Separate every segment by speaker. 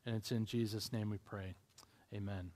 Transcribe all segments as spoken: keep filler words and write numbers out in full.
Speaker 1: and it's in Jesus' name we pray. Amen.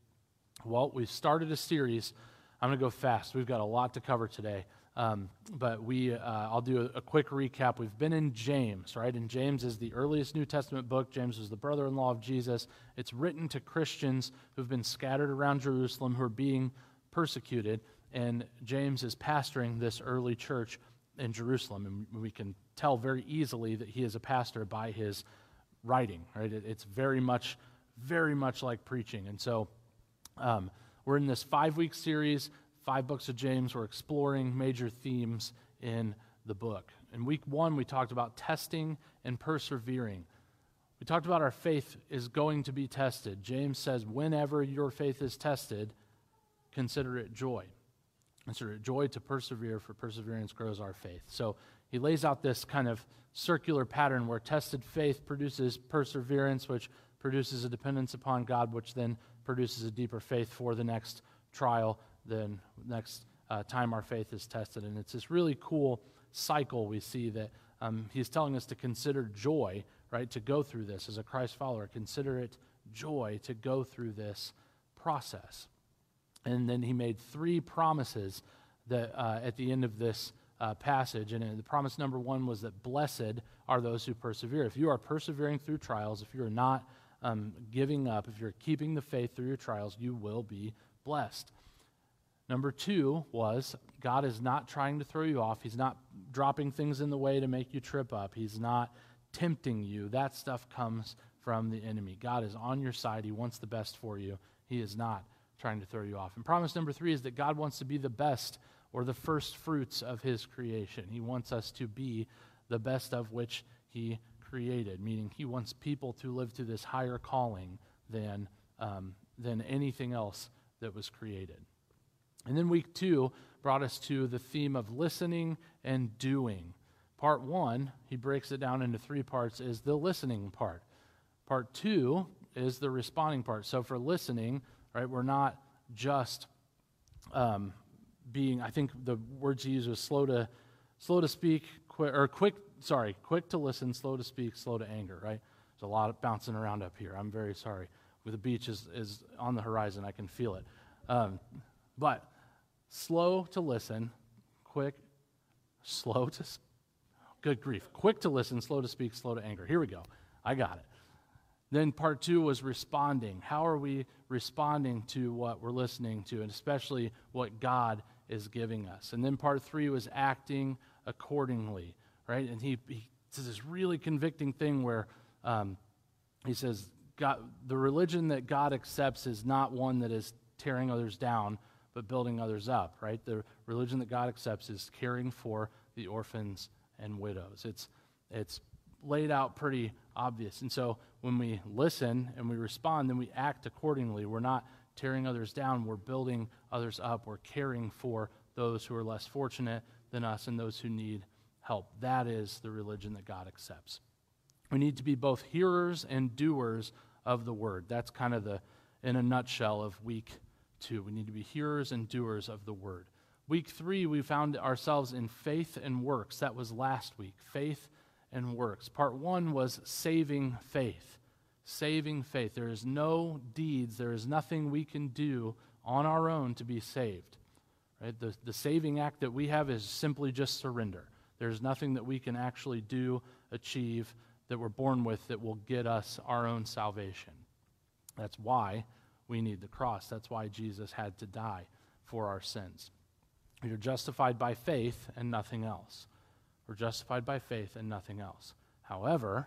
Speaker 1: Well, we've started a series. I'm going to go fast. We've got a lot to cover today. Um, but we, uh, I'll do a, a quick recap. We've been in James, right? And James is the earliest New Testament book. James was the brother-in-law of Jesus. It's written to Christians who've been scattered around Jerusalem, who are being persecuted. And James is pastoring this early church in Jerusalem. And we can tell very easily that he is a pastor by his writing, right? It, it's very much, very much like preaching. And so um, we're in this five-week series. Five books of James. We're exploring major themes in the book. In week one, we talked about testing and persevering. We talked about our faith is going to be tested. James says, whenever your faith is tested, consider it joy. Consider it joy to persevere, for perseverance grows our faith. So he lays out this kind of circular pattern where tested faith produces perseverance, which produces a dependence upon God, which then produces a deeper faith for the next trial, then next uh, time our faith is tested. And it's this really cool cycle we see that um, he's telling us to consider joy, right, to go through this as a Christ follower. Consider it joy to go through this process. And then he made three promises that uh, at the end of this uh, passage. And the promise number one was that blessed are those who persevere. If you are persevering through trials, if you are not um, giving up, if you're keeping the faith through your trials, you will be blessed. Number two was God is not trying to throw you off. He's not dropping things in the way to make you trip up. He's not tempting you. That stuff comes from the enemy. God is on your side. He wants the best for you. He is not trying to throw you off. And promise number three is that God wants to be the best or the first fruits of his creation. He wants us to be the best of which he created, meaning he wants people to live to this higher calling than, um, than anything else that was created. And then week two brought us to the theme of listening and doing. Part one, he breaks it down into three parts, is the listening part. Part two is the responding part. So for listening, right, we're not just um, being, I think the words he used was slow to slow to speak, quick, or quick, sorry, quick to listen, slow to speak, slow to anger, right? There's a lot of bouncing around up here. I'm very sorry. The beach is, is on the horizon. I can feel it. Um, but slow to listen, quick, slow to, good grief, quick to listen, slow to speak, slow to anger. Here we go. I got it. Then part two was responding. How are we responding to what we're listening to, and especially what God is giving us? And then part three was acting accordingly, right? And he, he says this really convicting thing where um, he says, God, the religion that God accepts is not one that is tearing others down, but building others up, right? The religion that God accepts is caring for the orphans and widows. It's it's laid out pretty obvious. And so when we listen and we respond, then we act accordingly. We're not tearing others down. We're building others up. We're caring for those who are less fortunate than us and those who need help. That is the religion that God accepts. We need to be both hearers and doers of the word. That's kind of the, in a nutshell, of week two. We need to be hearers and doers of the word. Week three, we found ourselves in faith and works. That was last week, faith and works. Part one was saving faith. Saving faith. There is no deeds, there is nothing we can do on our own to be saved. Right? The, the saving act that we have is simply just surrender. There's nothing that we can actually do, achieve, that we're born with that will get us our own salvation. That's why we need the cross. That's why Jesus had to die for our sins. You're justified by faith and nothing else. We're justified by faith and nothing else. However,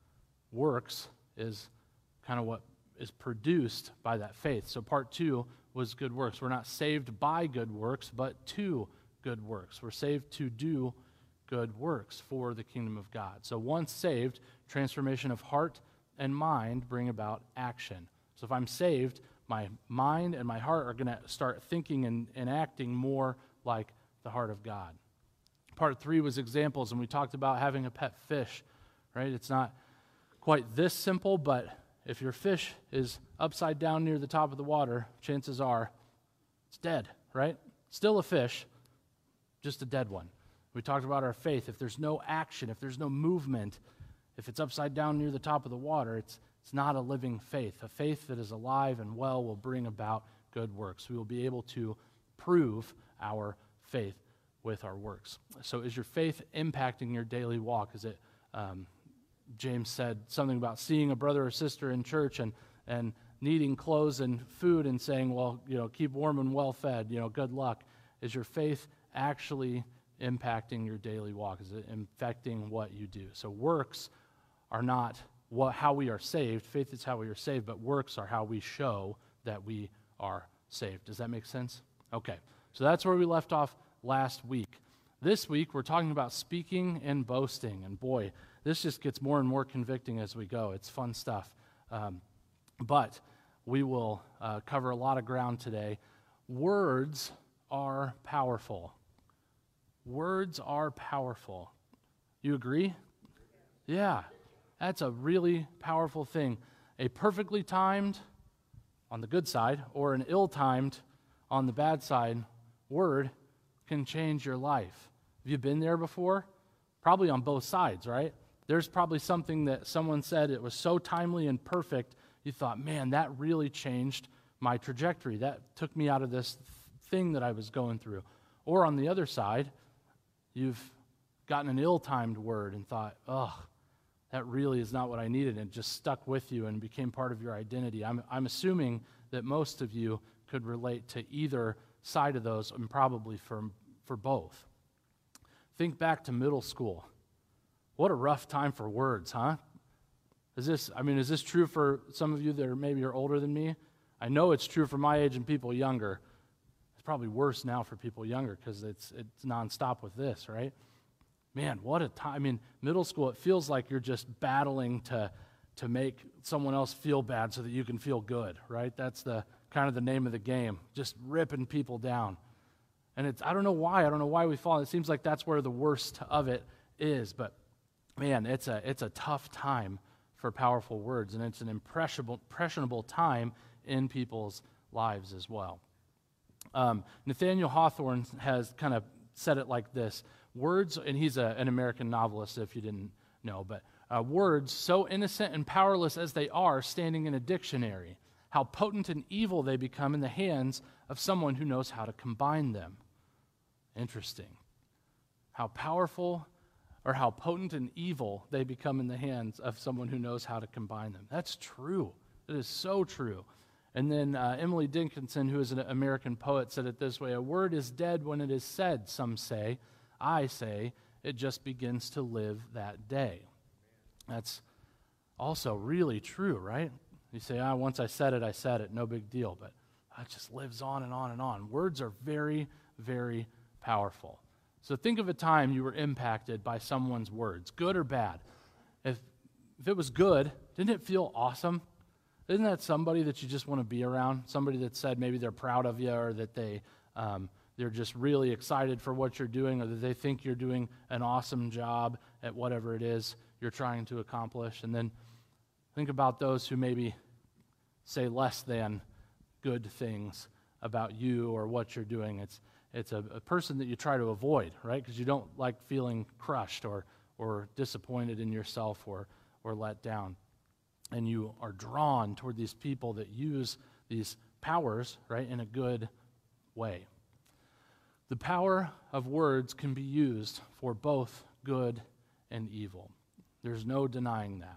Speaker 1: works is kind of what is produced by that faith. So part two was good works. We're not saved by good works, but to good works. We're saved to do good works for the kingdom of God. So once saved, transformation of heart and mind bring about action. So if I'm saved, my mind and my heart are going to start thinking and, and acting more like the heart of God. Part three was examples, and we talked about having a pet fish, right? It's not quite this simple, but if your fish is upside down near the top of the water, chances are it's dead, right? Still a fish, just a dead one. We talked about our faith. If there's no action, if there's no movement, if it's upside down near the top of the water, it's It's not a living faith. A faith that is alive and well will bring about good works. We will be able to prove our faith with our works. So is your faith impacting your daily walk? Is it, um, James said something about seeing a brother or sister in church and, and needing clothes and food and saying, well, you know, keep warm and well fed, you know, good luck. Is your faith actually impacting your daily walk? Is it infecting what you do? So works are not what, how we are saved. Faith is how we are saved, but works are how we show that we are saved. Does that make sense? Okay, so that's where we left off last week. This week, we're talking about speaking and boasting, and boy, this just gets more and more convicting as we go. It's fun stuff. Um, but we will uh, cover a lot of ground today. Words are powerful. Words are powerful. You agree? Yeah, that's a really powerful thing. A perfectly timed, on the good side, or an ill-timed, on the bad side, word can change your life. Have you been there before? Probably on both sides, right? There's probably something that someone said, it was so timely and perfect, you thought, man, that really changed my trajectory. That took me out of this thing that I was going through. Or on the other side, you've gotten an ill-timed word and thought, oh, that really is not what I needed, and it just stuck with you and became part of your identity. I'm, I'm assuming that most of you could relate to either side of those, and probably for, for both. Think back to middle school. What a rough time for words, huh? Is this, I mean, is this true for some of you that are maybe are older than me? I know it's true for my age and people younger. It's probably worse now for people younger because it's it's nonstop with this, right? Man, what a time. I mean, middle school, it feels like you're just battling to to make someone else feel bad so that you can feel good, right? That's the kind of the name of the game, just ripping people down. And it's, I don't know why, I don't know why we fall. It seems like that's where the worst of it is, but man, it's a it's a tough time for powerful words, and it's an impressionable, impressionable time in people's lives as well. Um, Nathaniel Hawthorne has kind of said it like this. Words, and he's a, an American novelist, if you didn't know, but uh, words, so innocent and powerless as they are, standing in a dictionary, how potent and evil they become in the hands of someone who knows how to combine them. Interesting. How powerful or how potent and evil they become in the hands of someone who knows how to combine them. That's true. It is so true. And then uh, Emily Dickinson, who is an American poet, said it this way: a word is dead when it is said, some say. I say it just begins to live that day. That's also really true, right? You say, ah, once I said it, I said it, no big deal. But it just lives on and on and on. Words are very, very powerful. So think of a time you were impacted by someone's words, good or bad. If, if it was good, didn't it feel awesome? Isn't that somebody that you just want to be around? Somebody that said maybe they're proud of you, or that they, um, they're just really excited for what you're doing, or that they think you're doing an awesome job at whatever it is you're trying to accomplish. And then think about those who maybe say less than good things about you or what you're doing. It's it's a, a person that you try to avoid, right? Because you don't like feeling crushed or or disappointed in yourself or or let down. And you are drawn toward these people that use these powers, right, in a good way. The power of words can be used for both good and evil. There's no denying that.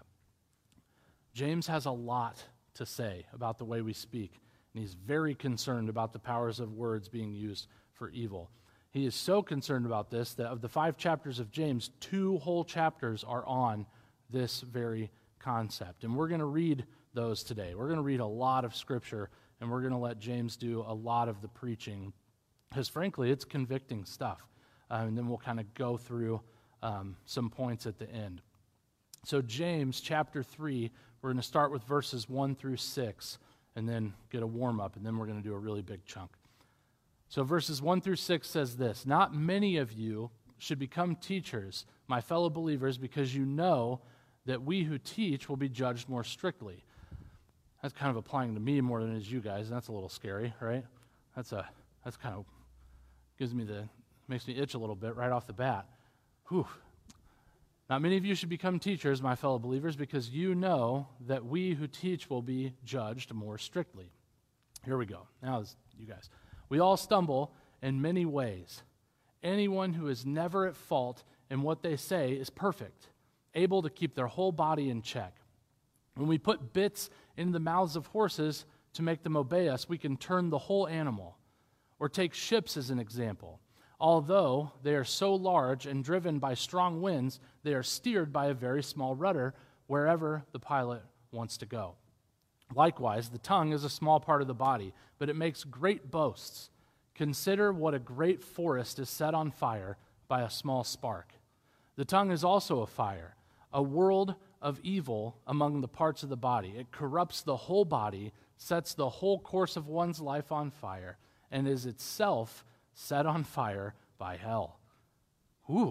Speaker 1: James has a lot to say about the way we speak, and he's very concerned about the powers of words being used for evil. He is so concerned about this that of the five chapters of James, two whole chapters are on this very concept. And we're going to read those today. We're going to read a lot of Scripture, and we're going to let James do a lot of the preaching, because frankly, it's convicting stuff. Uh, and then we'll kind of go through um, some points at the end. So James chapter three, we're going to start with verses one through six, and then get a warm-up, and then we're going to do a really big chunk. So verses one through six says this: not many of you should become teachers, my fellow believers, because you know that we who teach will be judged more strictly. That's kind of applying to me more than it is you guys, and that's a little scary, right? That's a that's kind of gives me the makes me itch a little bit right off the bat. Whew. Not many of you should become teachers, my fellow believers, because you know that we who teach will be judged more strictly. Here we go. Now, you guys. We all stumble in many ways. Anyone who is never at fault in what they say is perfect, able to keep their whole body in check. When we put bits into the mouths of horses to make them obey us, we can turn the whole animal. Or take ships as an example. Although they are so large and driven by strong winds, they are steered by a very small rudder wherever the pilot wants to go. Likewise, the tongue is a small part of the body, but it makes great boasts. Consider what a great forest is set on fire by a small spark. The tongue is also a fire, a world of evil among the parts of the body. It corrupts the whole body, sets the whole course of one's life on fire, and is itself set on fire by hell. Ooh,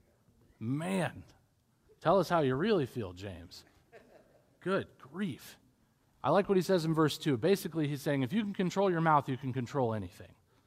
Speaker 1: man. Tell us how you really feel, James. Good grief. I like what he says in verse two. Basically, he's saying, if you can control your mouth, you can control anything.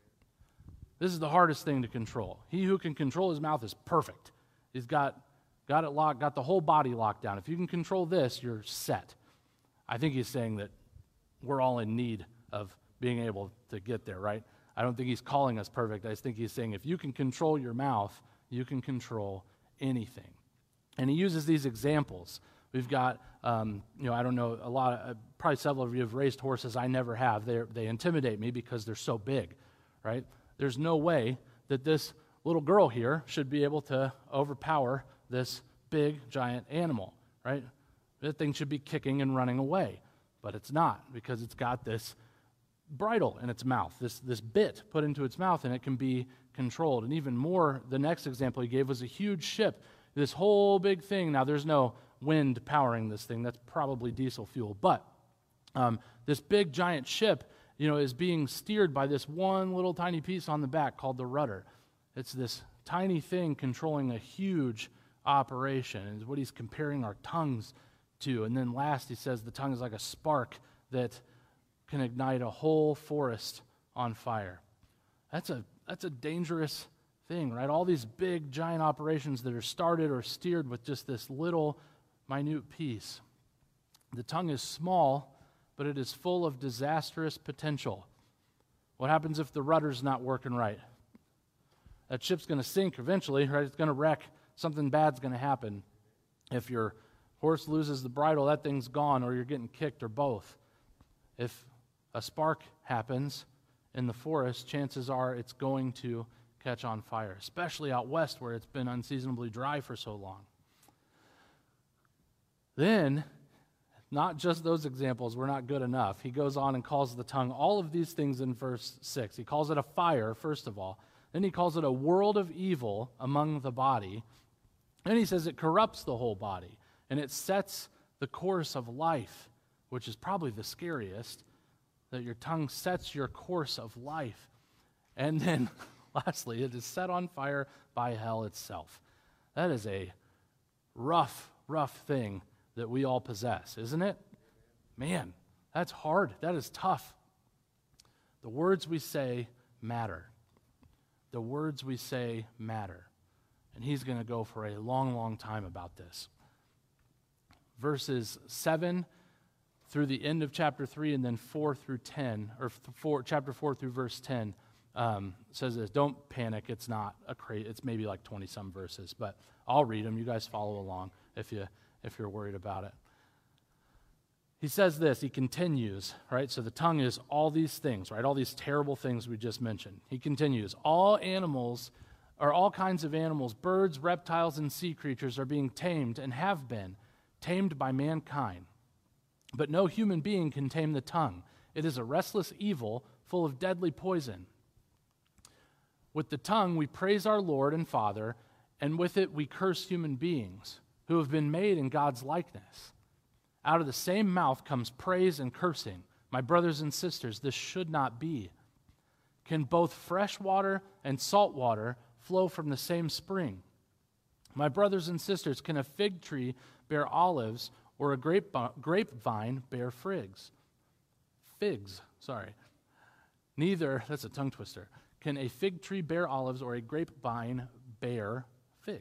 Speaker 1: This is the hardest thing to control. He who can control his mouth is perfect. He's got, got it locked, got the whole body locked down. If you can control this, you're set. I think he's saying that we're all in need of being able to get there, right? I don't think he's calling us perfect. I just think he's saying if you can control your mouth, you can control anything. And he uses these examples. We've got, um, you know, I don't know, a lot of, uh, probably several of you have raised horses. I never have. They they intimidate me because they're so big, right? There's no way that this little girl here should be able to overpower this big, giant animal, right? That thing should be kicking and running away, but it's not because it's got this bridle in its mouth, this, this bit put into its mouth, and it can be controlled. And even more, the next example he gave was a huge ship, this whole big thing. Now, there's no wind powering this thing. That's probably diesel fuel. But um, this big, giant ship, you know, is being steered by this one little tiny piece on the back called the rudder. It's this tiny thing controlling a huge operation, and is what he's comparing our tongues to. And then last, he says the tongue is like a spark that can ignite a whole forest on fire. That's a that's a dangerous thing, right? All these big, giant operations that are started or steered with just this little, minute piece. The tongue is small, but it is full of disastrous potential. What happens if the rudder's not working right? That ship's going to sink eventually, right? It's going to wreck. Something bad's going to happen. If your horse loses the bridle, that thing's gone, or you're getting kicked, or both. If a spark happens in the forest, chances are it's going to catch on fire, especially out west where it's been unseasonably dry for so long. Then, not just those examples were not good enough. He goes on and calls the tongue all of these things in verse six. He calls it a fire, first of all. Then he calls it a world of evil among the body. Then he says it corrupts the whole body, and it sets the course of life, which is probably the scariest, that your tongue sets your course of life. And then, lastly, it is set on fire by hell itself. That is a rough, rough thing that we all possess, isn't it? Man, that's hard. That is tough. The words we say matter. The words we say matter. And he's going to go for a long, long time about this. Verses seven through the end of chapter three, and then four through ten, or four, chapter four through verse ten, um, says this. Don't panic. It's not a cra- It's maybe like twenty-some verses, but I'll read them. You guys follow along if you if you're worried about it. He says this. He continues, right? So the tongue is all these things, right? All these terrible things we just mentioned. He continues. All animals, or all kinds of animals, birds, reptiles, and sea creatures are being tamed and have been tamed by mankind. But no human being can tame the tongue. It is a restless evil full of deadly poison. With the tongue we praise our Lord and Father, and with it we curse human beings who have been made in God's likeness. Out of the same mouth comes praise and cursing. My brothers and sisters, this should not be. Can both fresh water and salt water flow from the same spring? My brothers and sisters, can a fig tree bear olives, or a grape grapevine bear figs? Figs, sorry. Neither, that's a tongue twister, can a fig tree bear olives, or a grapevine bear figs.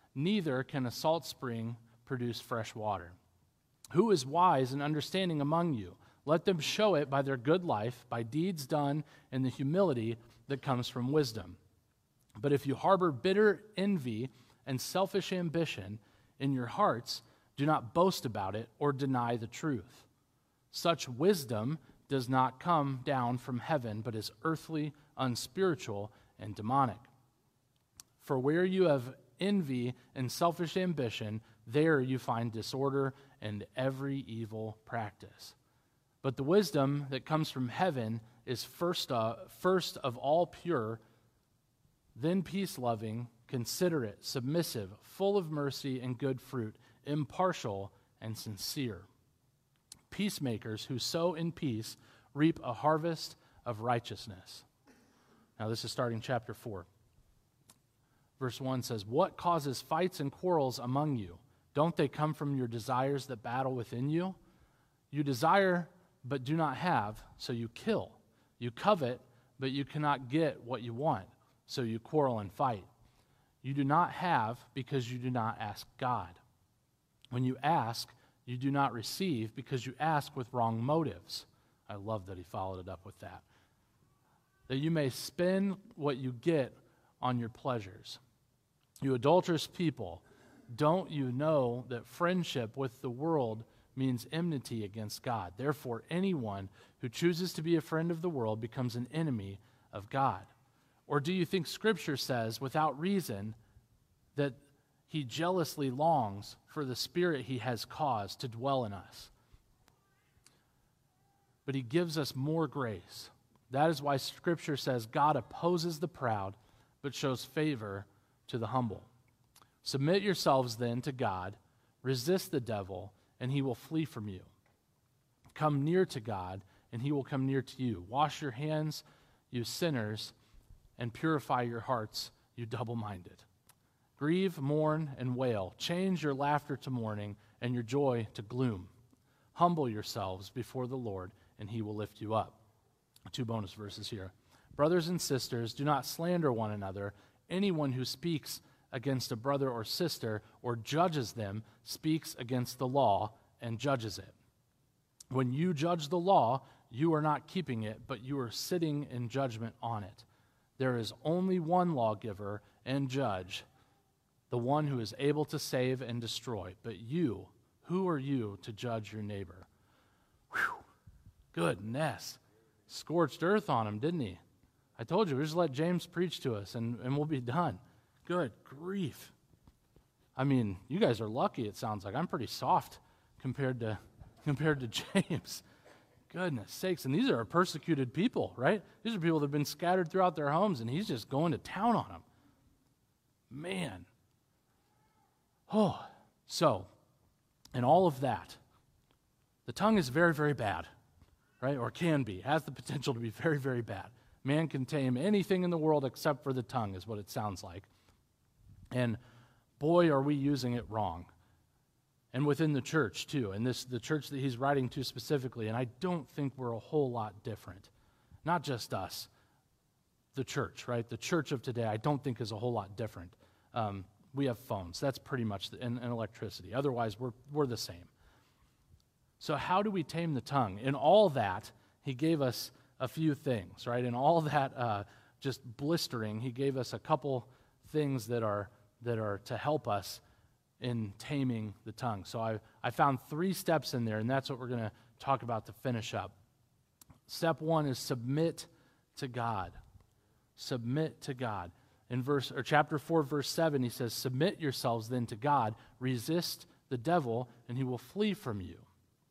Speaker 1: neither can a salt spring produce fresh water. Who is wise and understanding among you? Let them show it by their good life, by deeds done in the humility that comes from wisdom. But if you harbor bitter envy and selfish ambition in your hearts, do not boast about it or deny the truth. Such wisdom does not come down from heaven, but is earthly, unspiritual, and demonic. For where you have envy and selfish ambition, there you find disorder and every evil practice. But the wisdom that comes from heaven is first, uh, first of all pure, then peace-loving, considerate, submissive, full of mercy and good fruit, impartial and sincere. Peacemakers who sow in peace reap a harvest of righteousness. Now this is starting chapter four. Verse one says, what causes fights and quarrels among you? Don't they come from your desires that battle within you? You desire but do not have, so you kill. You covet, but you cannot get what you want, so you quarrel and fight. You do not have because you do not ask God. When you ask, you do not receive because you ask with wrong motives. I love that he followed it up with that. That you may spend what you get on your pleasures. You adulterous people, don't you know that friendship with the world means enmity against God? Therefore, anyone who chooses to be a friend of the world becomes an enemy of God. Or do you think Scripture says, without reason, that he jealously longs for the Spirit he has caused to dwell in us? But he gives us more grace. That is why Scripture says God opposes the proud, but shows favor to the humble. Submit yourselves then to God, resist the devil, and he will flee from you. Come near to God, and he will come near to you. Wash your hands, you sinners, and purify your hearts, you double-minded. Grieve, mourn, and wail. Change your laughter to mourning and your joy to gloom. Humble yourselves before the Lord, and he will lift you up. Two bonus verses here. Brothers and sisters, do not slander one another. Anyone who speaks against a brother or sister or judges them speaks against the law and judges it. When you judge the law, you are not keeping it, but you are sitting in judgment on it. There is only one lawgiver and judge, the one who is able to save and destroy. But you, who are you to judge your neighbor? Whew. Goodness. Scorched earth on him, didn't he? I told you, we just let James preach to us and, and we'll be done. Good grief. I mean, you guys are lucky, it sounds like. I'm pretty soft compared to compared to James. Goodness sakes. And these are persecuted people, right? These are people that have been scattered throughout their homes, and he's just going to town on them. Man. Oh, so, in all of that, the tongue is very, very bad, right? Or can be, has the potential to be very, very bad. Man can tame anything in the world except for the tongue, is what it sounds like. And boy, are we using it wrong. And within the church, too. And this the church that he's writing to specifically. And I don't think we're a whole lot different. Not just us. The church, right? The church of today, I don't think is a whole lot different. Um, we have phones. That's pretty much, the, and, and electricity. Otherwise, we're we're the same. So how do we tame the tongue? In all that, he gave us a few things, right? In all that uh, just blistering, he gave us a couple things that are that are to help us in taming the tongue. So I, I found three steps in there, and that's what we're going to talk about to finish up. Step one is submit to God. Submit to God. In verse or chapter four, verse seven, he says, submit yourselves then to God, resist the devil, and he will flee from you.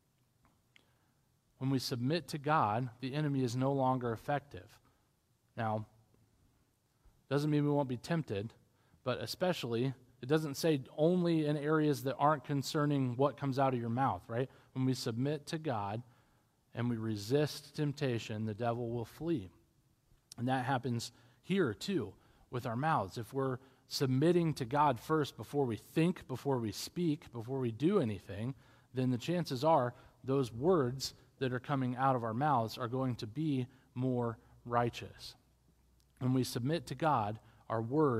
Speaker 1: When we submit to God, the enemy is no longer effective. Now, doesn't mean we won't be tempted, but especially, it doesn't say only in areas that aren't concerning what comes out of your mouth, right? When we submit to God and we resist temptation, the devil will flee. And that happens here too with our mouths. If we're submitting to God first before we think, before we speak, before we do anything, then the chances are those words that are coming out of our mouths are going to be more righteous. When we submit to God, our words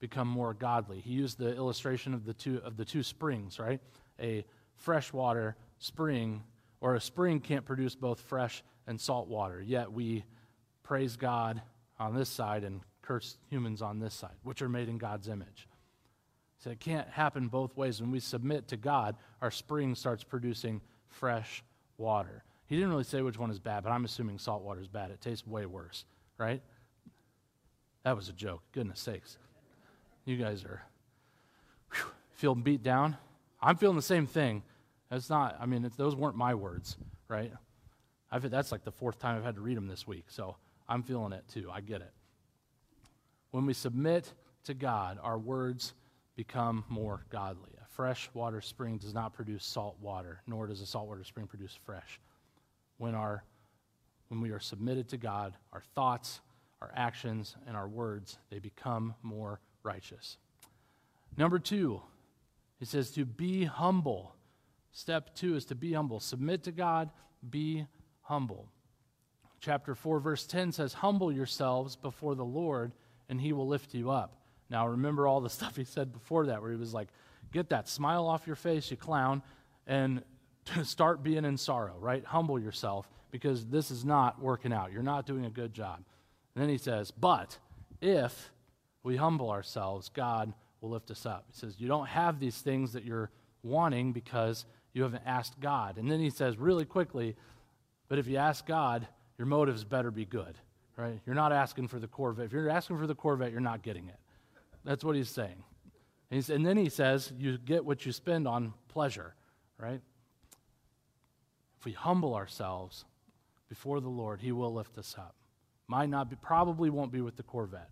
Speaker 1: become more godly. He used the illustration of the two of the two springs, right? A freshwater spring, or a spring can't produce both fresh and salt water, yet we praise God on this side and curse humans on this side, which are made in God's image. So it can't happen both ways. When we submit to God, our spring starts producing fresh water. He didn't really say which one is bad, but I'm assuming salt water is bad. It tastes way worse, right? That was a joke. Goodness sakes. You guys are whew, feeling beat down. I'm feeling the same thing. It's not, I mean, it's, those weren't my words, right? I've, that's like the fourth time I've had to read them this week, so I'm feeling it too. I get it. When we submit to God, our words become more godly. A fresh water spring does not produce salt water, nor does a saltwater spring produce fresh. When our when we are submitted to God, our thoughts, our actions, and our words, they become more righteous. Number two, he says to be humble. Step two is to be humble. Submit to God, be humble. Chapter four, verse ten says, humble yourselves before the Lord, and he will lift you up. Now, remember all the stuff he said before that, where he was like, get that smile off your face, you clown, and start being in sorrow, right? Humble yourself, because this is not working out. You're not doing a good job. And then he says, but if we humble ourselves, God will lift us up. He says, you don't have these things that you're wanting because you haven't asked God. And then he says really quickly, but if you ask God, your motives better be good, right? You're not asking for the Corvette. If you're asking for the Corvette, you're not getting it. That's what he's saying. And, he's, and then he says, you get what you spend on pleasure, right? If we humble ourselves before the Lord, he will lift us up. Might not be, probably won't be with the Corvette.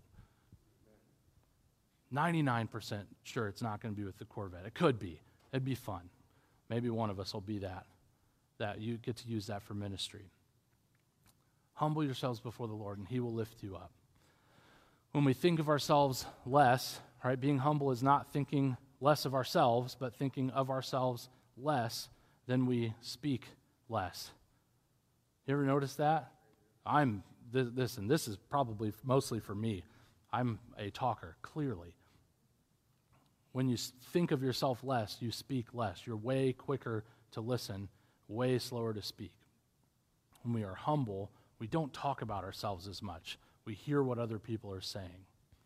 Speaker 1: ninety-nine percent sure it's not going to be with the Corvette. It could be. It'd be fun. Maybe one of us will be that. That you get to use that for ministry. Humble yourselves before the Lord, and he will lift you up. When we think of ourselves less, right, being humble is not thinking less of ourselves, but thinking of ourselves less, then we speak less. You ever notice that? I'm this, this, and this is probably mostly for me. I'm a talker, clearly. When you think of yourself less, you speak less. You're way quicker to listen, way slower to speak. When we are humble, we don't talk about ourselves as much. We hear what other people are saying.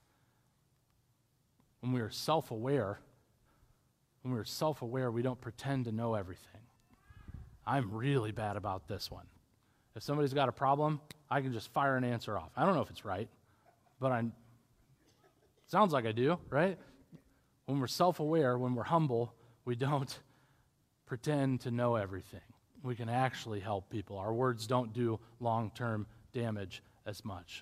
Speaker 1: When we are self-aware, when we are self-aware, we don't pretend to know everything. I'm really bad about this one. If somebody's got a problem, I can just fire an answer off. I don't know if it's right, but I sounds like I do, right? When we're self-aware, when we're humble, we don't pretend to know everything. We can actually help people. Our words don't do long-term damage as much.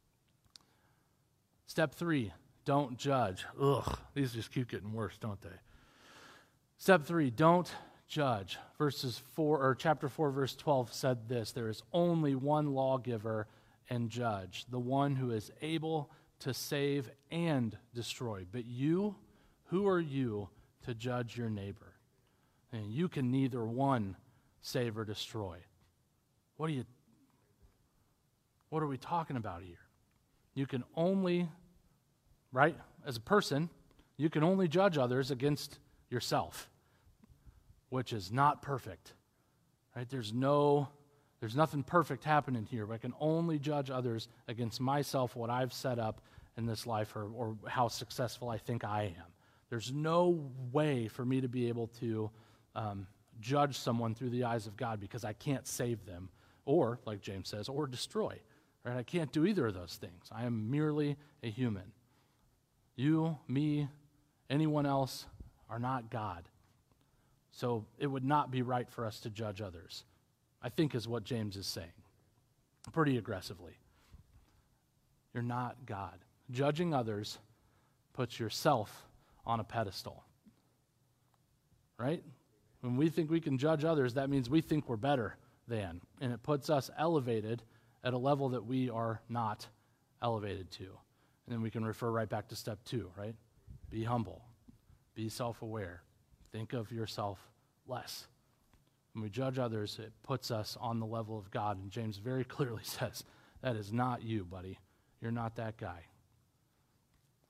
Speaker 1: Step three, don't judge. Ugh, these just keep getting worse, don't they? Step three, don't judge. Verses four, or chapter four, verse twelve said this: there is only one lawgiver and judge, the one who is able to save and destroy. But you, who are you to judge your neighbor? And you can neither one save or destroy. What are you? What are we talking about here? You can only, right, as a person, you can only judge others against yourself, which is not perfect, right? There's no, there's nothing perfect happening here, but I can only judge others against myself, what I've set up in this life, or, or how successful I think I am. There's no way for me to be able to um, judge someone through the eyes of God, because I can't save them, or, like James says, or destroy. Right? I can't do either of those things. I am merely a human. You, me, anyone else are not God. So it would not be right for us to judge others, I think is what James is saying, pretty aggressively. You're not God. Judging others puts yourself on a pedestal, right? When we think we can judge others, that means we think we're better than, and it puts us elevated at a level that we are not elevated to. And then we can refer right back to step two, right? Be humble. Be self-aware. Think of yourself less. When we judge others, it puts us on the level of God. And James very clearly says, that is not you, buddy. You're not that guy.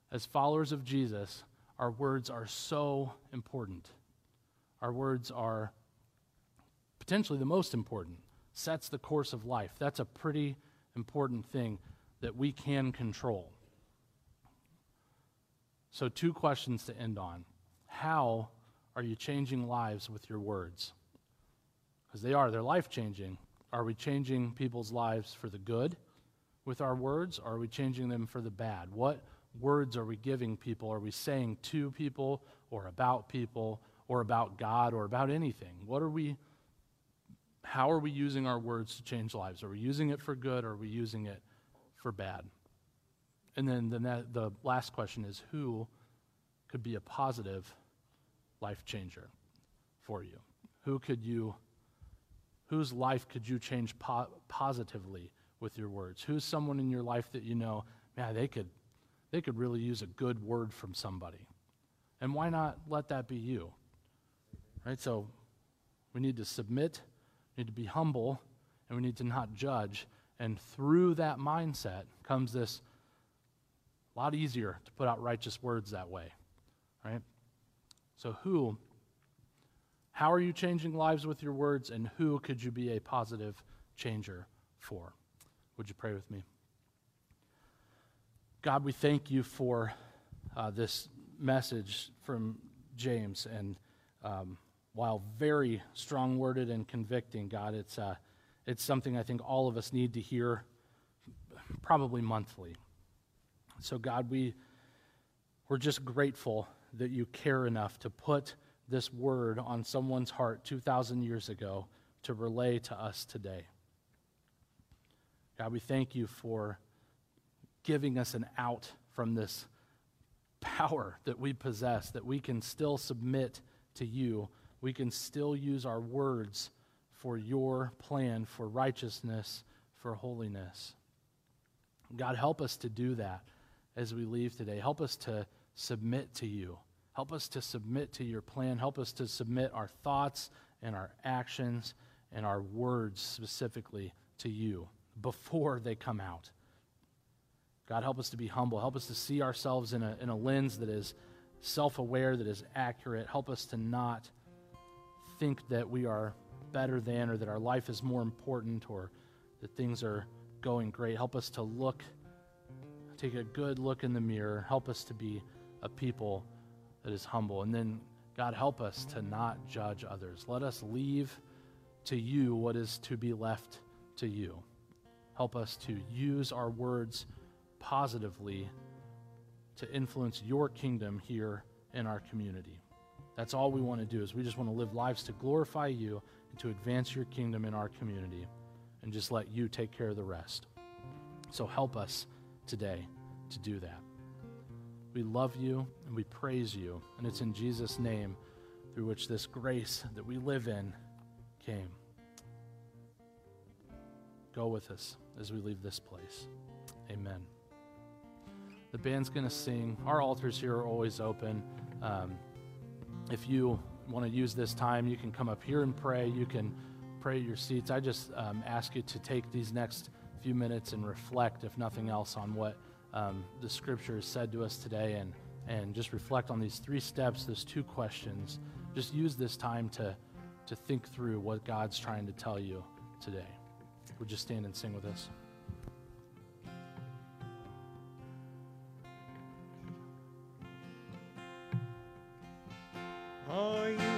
Speaker 1: as followers of Jesus, our words are so important. Our words are potentially the most important. Sets the course of life. That's a pretty important thing that we can control. So two questions to end on. How are you changing lives with your words? Because they are, they're life-changing. Are we changing people's lives for the good with our words, or are we changing them for the bad? What words are we giving people? Are we saying to people, or about people, or about God, or about anything? What are we, how are we using our words to change lives? Are we using it for good, or are we using it for bad? And then the, ne- the last question is, who could be a positive life changer for you? Who could you, whose life could you change po- positively with your words? Who's someone in your life that you know, man, they could, they could really use a good word from somebody? And why not let that be you? Right? So we need to submit, we need to be humble, and we need to not judge. And through that mindset comes this a lot easier to put out righteous words that way, right? So who, how are you changing lives with your words, and who could you be a positive changer for? Would you pray with me? God, we thank you for uh, this message from James, and um, while very strong-worded and convicting, God, it's uh, it's something I think all of us need to hear probably monthly. So God, we, we're just grateful that you care enough to put this word on someone's heart two thousand years ago to relay to us today. God, we thank you for giving us an out from this power that we possess, that we can still submit to you. We can still use our words for your plan, for righteousness, for holiness. God, help us to do that as we leave today. Help us to submit to you. Help us to submit to your plan. Help us to submit our thoughts and our actions and our words specifically to you before they come out. God, help us to be humble. Help us to see ourselves in a, in a lens that is self-aware, that is accurate. Help us to not think that we are better than, or that our life is more important, or that things are going great. Help us to look, take a good look in the mirror. Help us to be a people that is humble. And then, God, help us to not judge others. Let us leave to you what is to be left to you. Help us to use our words positively to influence your kingdom here in our community. That's all we want to do, is we just want to live lives to glorify you and to advance your kingdom in our community, and just let you take care of the rest. So help us today to do that. We love you and we praise you, and it's in Jesus' name through which this grace that we live in came. Go with us as we leave this place. Amen. The band's going to sing. Our altars here are always open. Um, if you want to use this time, you can come up here and pray. You can pray at your seats. I just um, ask you to take these next few minutes and reflect, if nothing else, on what um, the Scripture has said to us today, and, and just reflect on these three steps, those two questions. Just use this time to, to think through what God's trying to tell you today. Would you stand and sing with us?
Speaker 2: Are you